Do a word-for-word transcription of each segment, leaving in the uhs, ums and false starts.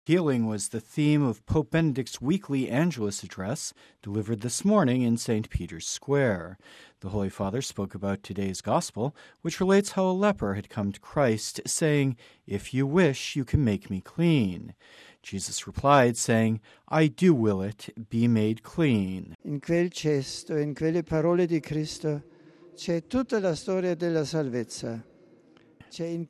Healing was the theme of Pope Benedict's weekly Angelus address delivered this morning in Saint Peter's Square. The Holy Father spoke about today's Gospel, which relates how a leper had come to Christ, saying, "If you wish, you can make me clean." Jesus replied, saying, "I do will it, be made clean." In quel gesto, in quelle parole di Cristo, c'è tutta la storia della salvezza. In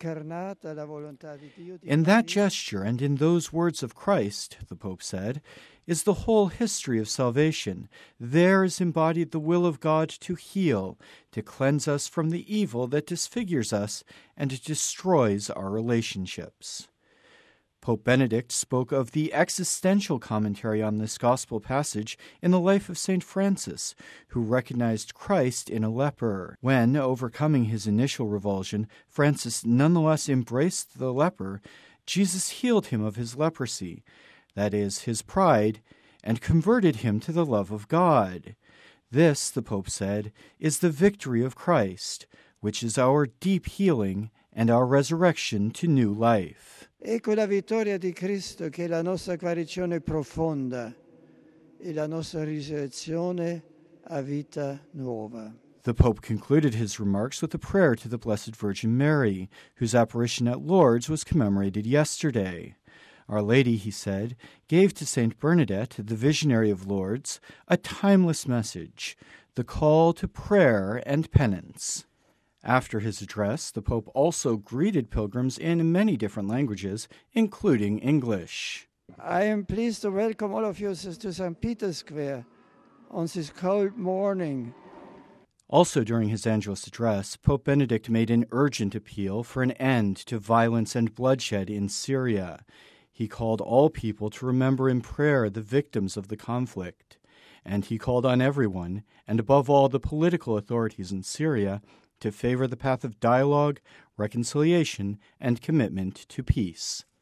that gesture and in those words of Christ, the Pope said, is the whole history of salvation. There is embodied the will of God to heal, to cleanse us from the evil that disfigures us and destroys our relationships. Pope Benedict spoke of the existential commentary on this gospel passage in the life of Saint Francis, who recognized Christ in a leper. When, overcoming his initial revulsion, Francis nonetheless embraced the leper, Jesus healed him of his leprosy, that is, his pride, and converted him to the love of God. This, the Pope said, is the victory of Christ, which is our deep healing and our resurrection to new life. Ecco la vittoria di Cristo che è la nostra guarigione profonda e la nostra risurrezione a vita nuova. The Pope concluded his remarks with a prayer to the Blessed Virgin Mary, whose apparition at Lourdes was commemorated yesterday. Our Lady, he said, gave to Saint Bernadette, the visionary of Lourdes, a timeless message, the call to prayer and penance. After his address, the Pope also greeted pilgrims in many different languages, including English. I am pleased to welcome all of you to Saint Peter's Square on this cold morning. Also during his Angelus address, Pope Benedict made an urgent appeal for an end to violence and bloodshed in Syria. He called all people to remember in prayer the victims of the conflict, and he called on everyone, and above all the political authorities in Syria, to favor the path of dialogue, reconciliation, and commitment to peace.